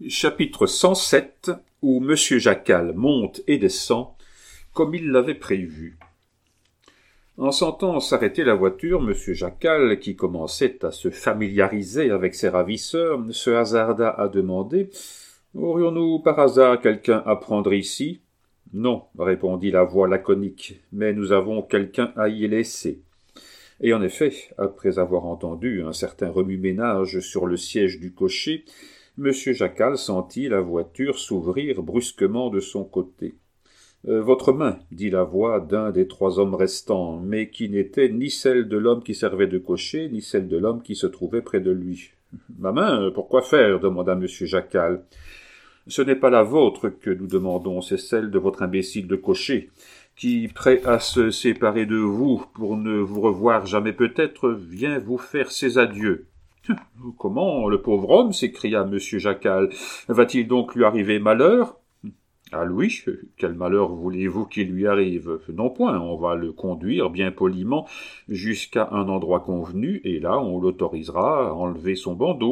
Chapitre 107, où Monsieur Jacal monte et descend, comme il l'avait prévu. En sentant s'arrêter la voiture, Monsieur Jacal, qui commençait à se familiariser avec ses ravisseurs, se hasarda à demander « Aurions-nous par hasard quelqu'un à prendre ici ?»« Non, répondit la voix laconique, mais nous avons quelqu'un à y laisser. » Et en effet, après avoir entendu un certain remue-ménage sur le siège du cocher, Monsieur Jacal sentit la voiture s'ouvrir brusquement de son côté. Votre main, dit la voix d'un des trois hommes restants, mais qui n'était ni celle de l'homme qui servait de cocher, ni celle de l'homme qui se trouvait près de lui. Ma main, pourquoi faire demanda Monsieur Jacal. Ce n'est pas la vôtre que nous demandons, c'est celle de votre imbécile de cocher, qui, prêt à se séparer de vous pour ne vous revoir jamais peut-être, vient vous faire ses adieux. « Comment, le pauvre homme » s'écria Monsieur Jacal. « Va-t-il donc lui arriver malheur ?»« Ah oui, quel malheur voulez-vous qu'il lui arrive ? Non point, on va le conduire bien poliment jusqu'à un endroit convenu, et là on l'autorisera à enlever son bandeau. »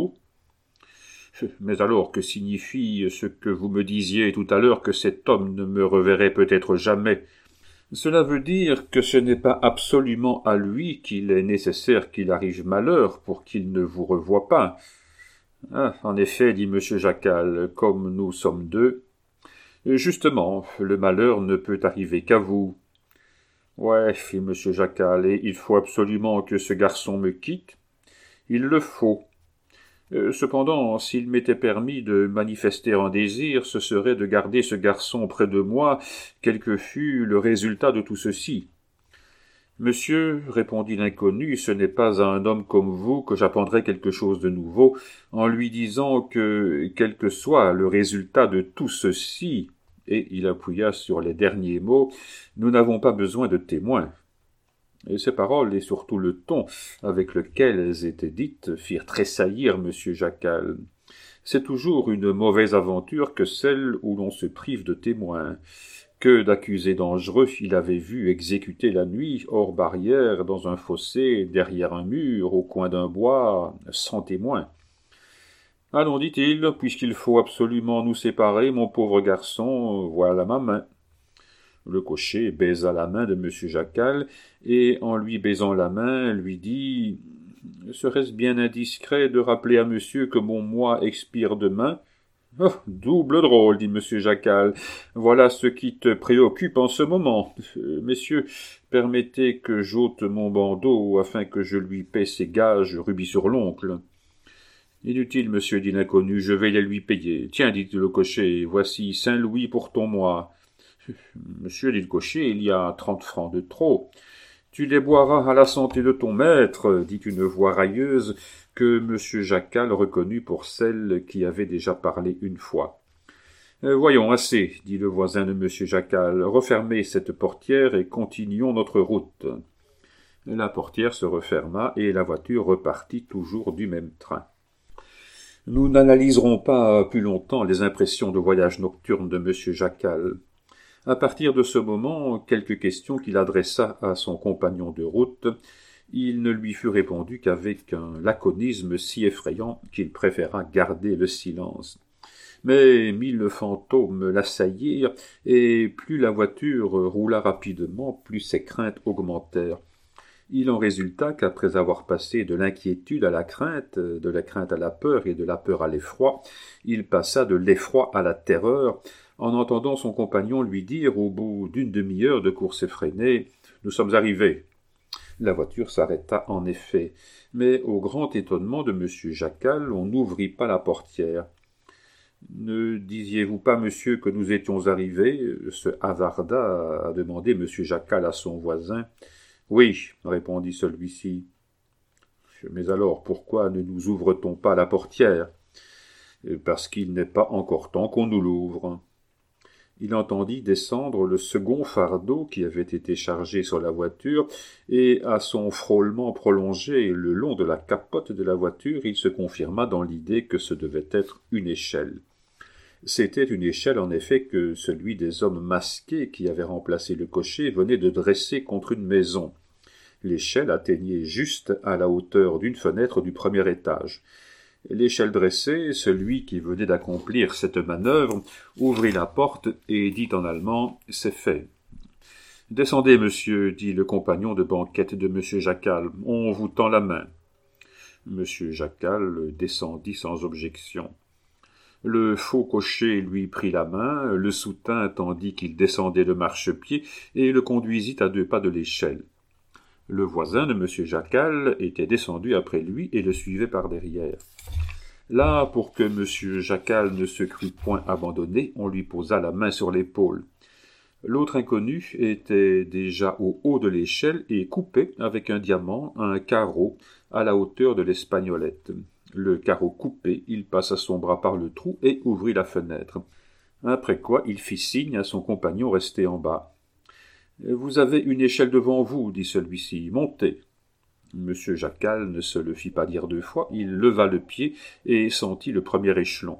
« Mais alors, que signifie ce que vous me disiez tout à l'heure que cet homme ne me reverrait peut-être jamais ? Cela veut dire que ce n'est pas absolument à lui qu'il est nécessaire qu'il arrive malheur pour qu'il ne vous revoie pas. Ah, en effet, dit Monsieur Jacal, comme nous sommes deux. Justement, le malheur ne peut arriver qu'à vous. Ouais, fit Monsieur Jacal, et il faut absolument que ce garçon me quitte. Il le faut. Cependant, s'il m'était permis de manifester un désir, ce serait de garder ce garçon près de moi, quel que fût le résultat de tout ceci. Monsieur, répondit l'inconnu, ce n'est pas à un homme comme vous que j'apprendrai quelque chose de nouveau, en lui disant que, quel que soit le résultat de tout ceci, et il appuya sur les derniers mots, nous n'avons pas besoin de témoins. Et ces paroles, et surtout le ton avec lequel elles étaient dites, firent tressaillir Monsieur Jacal. C'est toujours une mauvaise aventure que celle où l'on se prive de témoins. Que d'accusés dangereux il avait vu exécuter la nuit, hors barrière, dans un fossé, derrière un mur, au coin d'un bois, sans témoins. Allons, dit-il, puisqu'il faut absolument nous séparer, mon pauvre garçon, voilà ma main. Le cocher baisa la main de Monsieur Jacal, et en lui baisant la main, lui dit « Serait-ce bien indiscret de rappeler à monsieur que mon mois expire demain ?»« Oh, double drôle, dit Monsieur Jacal, voilà ce qui te préoccupe en ce moment. Messieurs, permettez que j'ôte mon bandeau afin que je lui paie ses gages rubis sur l'oncle. » Inutile, monsieur, dit l'inconnu, je vais les lui payer. Tiens, dit le cocher, voici 5 louis pour ton mois. Monsieur, dit le cocher, il y a 30 francs de trop. Tu les boiras à la santé de ton maître, dit une voix railleuse que Monsieur Jacal reconnut pour celle qui avait déjà parlé une fois. Voyons, assez, dit le voisin de Monsieur Jacal, refermez cette portière et continuons notre route. La portière se referma et la voiture repartit toujours du même train. Nous n'analyserons pas plus longtemps les impressions de voyage nocturne de Monsieur Jacal. À partir de ce moment, quelques questions qu'il adressa à son compagnon de route, il ne lui fut répondu qu'avec un laconisme si effrayant qu'il préféra garder le silence. Mais 1000 fantômes l'assaillirent, et plus la voiture roula rapidement, plus ses craintes augmentèrent. Il en résulta qu'après avoir passé de l'inquiétude à la crainte à la peur et de la peur à l'effroi, il passa de l'effroi à la terreur, en entendant son compagnon lui dire au bout d'une demi-heure de course effrénée « Nous sommes arrivés ». La voiture s'arrêta en effet, mais au grand étonnement de Monsieur Jacal, on n'ouvrit pas la portière. « Ne disiez-vous pas, monsieur, que nous étions arrivés ?» se hasarda à demander Monsieur Jacal à son voisin. « Oui, répondit celui-ci. « Mais alors, pourquoi ne nous ouvre-t-on pas la portière ?»« Parce qu'il n'est pas encore temps qu'on nous l'ouvre. » Il entendit descendre le second fardeau qui avait été chargé sur la voiture, et à son frôlement prolongé le long de la capote de la voiture, il se confirma dans l'idée que ce devait être une échelle. C'était une échelle en effet que celui des hommes masqués qui avait remplacé le cocher venait de dresser contre une maison. L'échelle atteignait juste à la hauteur d'une fenêtre du premier étage. L'échelle dressée, celui qui venait d'accomplir cette manœuvre ouvrit la porte et dit en allemand « C'est fait ». « Descendez, monsieur, dit le compagnon de banquette de monsieur Jacal, on vous tend la main. » Monsieur Jacal descendit sans objection. Le faux cocher lui prit la main, le soutint tandis qu'il descendait le marchepied et le conduisit à 2 pas de l'échelle. Le voisin de monsieur Jacal était descendu après lui et le suivait par derrière. Là, pour que monsieur Jacal ne se crût point abandonné, on lui posa la main sur l'épaule. L'autre inconnu était déjà au haut de l'échelle et coupait avec un diamant un carreau à la hauteur de l'espagnolette. Le carreau coupé, il passa son bras par le trou et ouvrit la fenêtre. Après quoi, il fit signe à son compagnon resté en bas. « Vous avez une échelle devant vous, dit celui-ci. Montez. » Monsieur Jacal ne se le fit pas dire 2 fois, il leva le pied et sentit le premier échelon.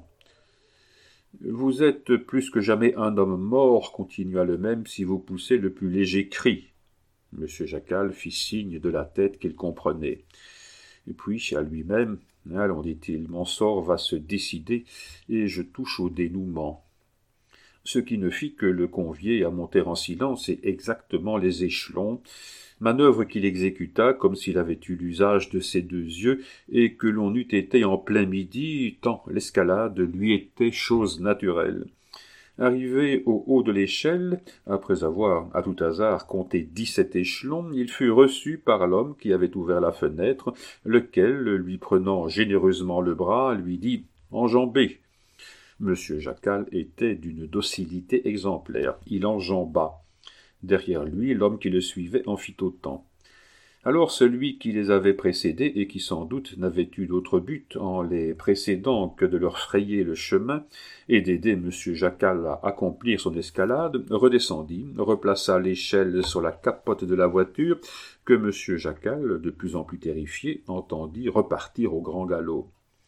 « Vous êtes plus que jamais un homme mort, continua le même, si vous poussez le plus léger cri. » Monsieur Jacal fit signe de la tête qu'il comprenait. Et puis, à lui-même, « Allons, dit-il, mon sort va se décider, et je touche au dénouement. » Ce qui ne fit que le convier à monter en silence et exactement les échelons, manœuvre qu'il exécuta comme s'il avait eu l'usage de ses 2 yeux et que l'on eût été en plein midi, tant l'escalade lui était chose naturelle. Arrivé au haut de l'échelle, après avoir, à tout hasard, compté 17 échelons, il fut reçu par l'homme qui avait ouvert la fenêtre, lequel, lui prenant généreusement le bras, lui dit « Enjambez !» Monsieur Jacal était d'une docilité exemplaire. Il enjamba. Derrière lui, l'homme qui le suivait en fit autant. Alors celui qui les avait précédés et qui sans doute n'avait eu d'autre but en les précédant que de leur frayer le chemin et d'aider monsieur Jacal à accomplir son escalade, redescendit, replaça l'échelle sur la capote de la voiture que monsieur Jacal, de plus en plus terrifié, entendit repartir au grand galop.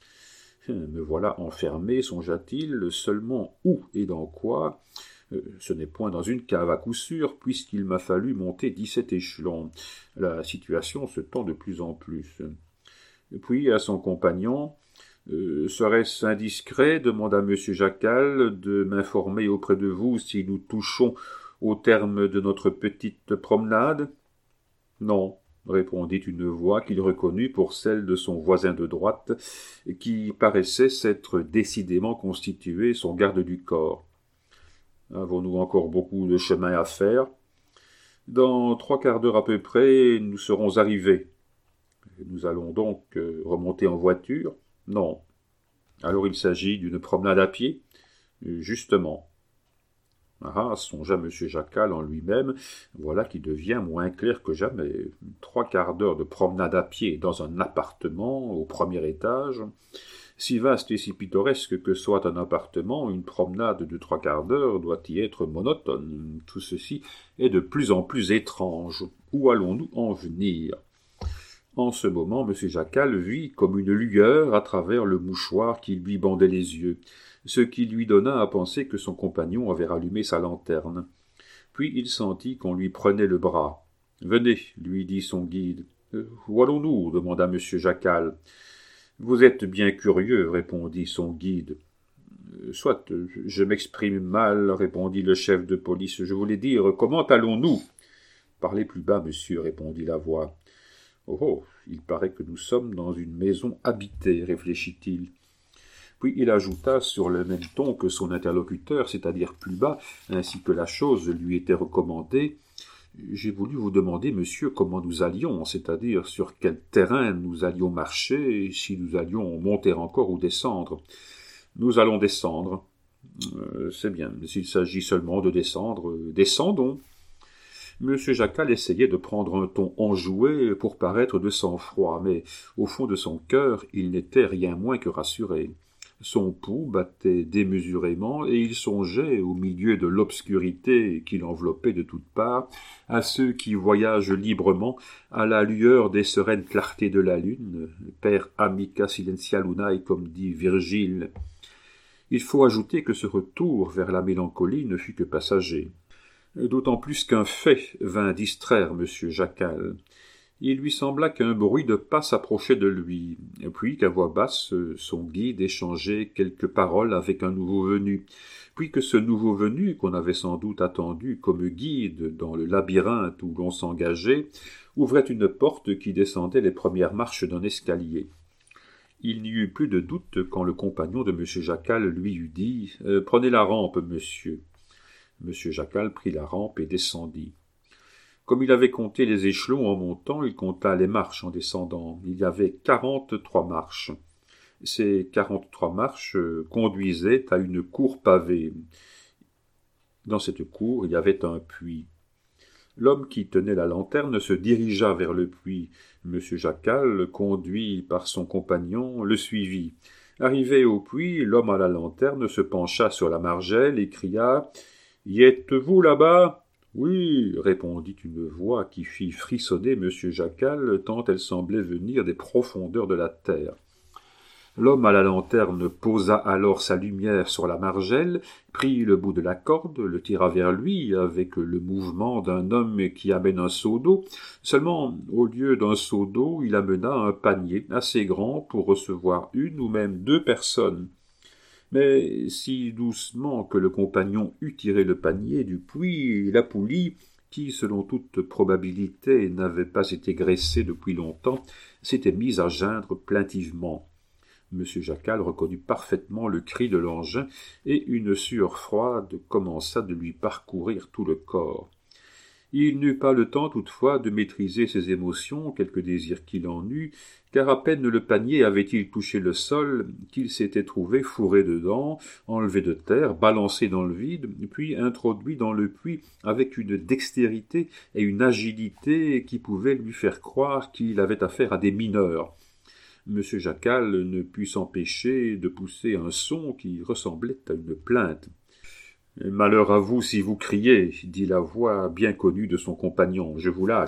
« Me voilà enfermé, songea-t-il, seulement où et dans quoi ? Ce n'est point dans une cave à coup sûr, puisqu'il m'a fallu monter 17 échelons. La situation se tend de plus en plus. » Puis, à son compagnon, « Serait-ce indiscret, demanda M. Jacal, de m'informer auprès de vous si nous touchons au terme de notre petite promenade ?»« Non. » répondit une voix qu'il reconnut pour celle de son voisin de droite, qui paraissait s'être décidément constitué son garde du corps. « Avons-nous encore beaucoup de chemin à faire ? » ?»« Dans 3/4 d'heure à peu près, nous serons arrivés. »« Nous allons donc remonter en voiture ? » ?»« Non. »« Alors il s'agit d'une promenade à pied ? » ?»« Justement. » Ah, songea M. Jacal en lui-même, voilà qui devient moins clair que jamais. 3/4 d'heure de promenade à pied dans un appartement au premier étage. Si vaste et si pittoresque que soit un appartement, une promenade de 3/4 d'heure doit y être monotone. Tout ceci est de plus en plus étrange. Où allons-nous en venir ? En ce moment, M. Jacal vit comme une lueur à travers le mouchoir qui lui bandait les yeux, ce qui lui donna à penser que son compagnon avait rallumé sa lanterne. Puis il sentit qu'on lui prenait le bras. « Venez, lui dit son guide. « Où allons-nous ? demanda M. Jacal. « Vous êtes bien curieux, répondit son guide. « Soit, je m'exprime mal, répondit le chef de police. Je voulais dire, comment allons-nous ? » Parlez plus bas, monsieur, répondit la voix. Oh, il paraît que nous sommes dans une maison habitée, réfléchit-il. Puis il ajouta sur le même ton que son interlocuteur, c'est-à-dire plus bas, ainsi que la chose lui était recommandée. J'ai voulu vous demander, monsieur, comment nous allions, c'est-à-dire sur quel terrain nous allions marcher, et si nous allions monter encore ou descendre. Nous allons descendre. C'est bien, s'il s'agit seulement de descendre, descendons. M. Jacal essayait de prendre un ton enjoué pour paraître de sang-froid, mais au fond de son cœur, il n'était rien moins que rassuré. Son pouls battait démesurément, et il songeait, au milieu de l'obscurité qui l'enveloppait de toutes parts, à ceux qui voyagent librement à la lueur des sereines clartés de la lune, per amica silentia lunae, comme dit Virgile. Il faut ajouter que ce retour vers la mélancolie ne fut que passager. D'autant plus qu'un fait vint distraire M. Jacal. Il lui sembla qu'un bruit de pas s'approchait de lui, puis qu'à voix basse son guide échangeait quelques paroles avec un nouveau venu, puis que ce nouveau venu, qu'on avait sans doute attendu comme guide dans le labyrinthe où l'on s'engageait, ouvrait une porte qui descendait les premières marches d'un escalier. Il n'y eut plus de doute quand le compagnon de M. Jacal lui eut dit « Prenez la rampe, monsieur ». M. Jacal prit la rampe et descendit. Comme il avait compté les échelons en montant, il compta les marches en descendant. Il y avait 43 marches. Ces 43 marches conduisaient à une cour pavée. Dans cette cour, il y avait un puits. L'homme qui tenait la lanterne se dirigea vers le puits. M. Jacal, conduit par son compagnon, le suivit. Arrivé au puits, l'homme à la lanterne se pencha sur la margelle et cria « Y êtes-vous là-bas » ? « Oui, » répondit une voix qui fit frissonner M. Jacal tant elle semblait venir des profondeurs de la terre. L'homme à la lanterne posa alors sa lumière sur la margelle, prit le bout de la corde, le tira vers lui avec le mouvement d'un homme qui amène un seau d'eau. Seulement, au lieu d'un seau d'eau, il amena un panier assez grand pour recevoir une ou même deux personnes. Mais si doucement que le compagnon eut tiré le panier du puits, la poulie, qui, selon toute probabilité, n'avait pas été graissée depuis longtemps, s'était mise à geindre plaintivement. M. Jacal reconnut parfaitement le cri de l'engin, et une sueur froide commença de lui parcourir tout le corps. Il n'eut pas le temps toutefois de maîtriser ses émotions, quelque désir qu'il en eût, car à peine le panier avait-il touché le sol qu'il s'était trouvé fourré dedans, enlevé de terre, balancé dans le vide, puis introduit dans le puits avec une dextérité et une agilité qui pouvaient lui faire croire qu'il avait affaire à des mineurs. M. Jacal ne put s'empêcher de pousser un son qui ressemblait à une plainte. « Malheur à vous si vous criez, » dit la voix bien connue de son compagnon, « je vous lâche. »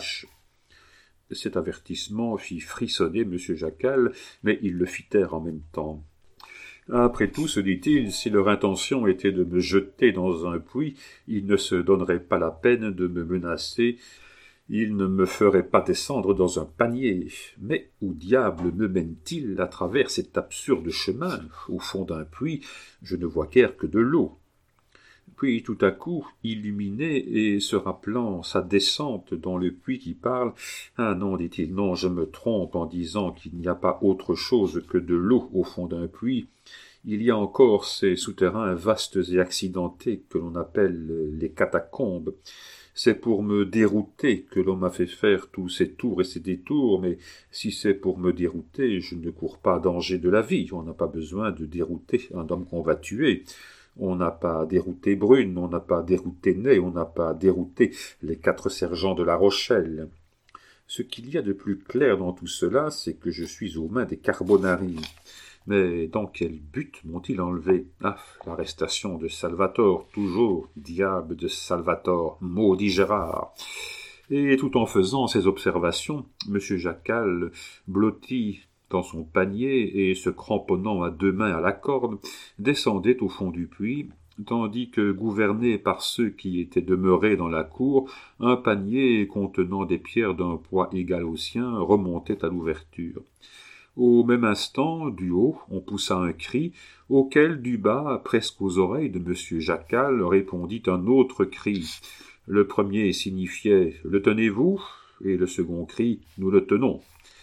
Cet avertissement fit frissonner M. Jacal, mais il le fit taire en même temps. Après tout, se dit-il, si leur intention était de me jeter dans un puits, ils ne se donneraient pas la peine de me menacer, ils ne me feraient pas descendre dans un panier. Mais où diable me mène-t-il à travers cet absurde chemin? Au fond d'un puits, je ne vois guère que de l'eau. Puis tout à coup, illuminé et se rappelant sa descente dans le puits qui parle, « Ah non, dit-il, non, je me trompe en disant qu'il n'y a pas autre chose que de l'eau au fond d'un puits. Il y a encore ces souterrains vastes et accidentés que l'on appelle les catacombes. C'est pour me dérouter que l'on m'a fait faire tous ces tours et ces détours, mais si c'est pour me dérouter, je ne cours pas danger de la vie. On n'a pas besoin de dérouter un homme qu'on va tuer. » On n'a pas dérouté Brune, on n'a pas dérouté Ney, on n'a pas dérouté les 4 sergents de La Rochelle. Ce qu'il y a de plus clair dans tout cela, c'est que je suis aux mains des Carbonari. Mais dans quel but m'ont-ils enlevé? Ah, l'arrestation de Salvator, toujours, diable de Salvator, maudit Gérard. Et tout en faisant ces observations, M. Jacal blotti dans son panier et se cramponnant à 2 mains à la corde, descendait au fond du puits, tandis que, gouverné par ceux qui étaient demeurés dans la cour, un panier contenant des pierres d'un poids égal au sien remontait à l'ouverture. Au même instant, du haut, on poussa un cri, auquel du bas, presque aux oreilles de M. Jacal, répondit un autre cri. Le premier signifiait « Le tenez-vous » et le second cri « Nous le tenons ».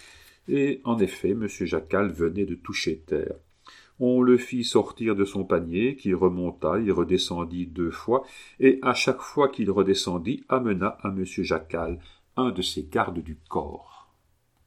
Et en effet, M. Jacal venait de toucher terre. On le fit sortir de son panier, qui remonta et redescendit 2 fois, et à chaque fois qu'il redescendit, amena à M. Jacal un de ses gardes du corps.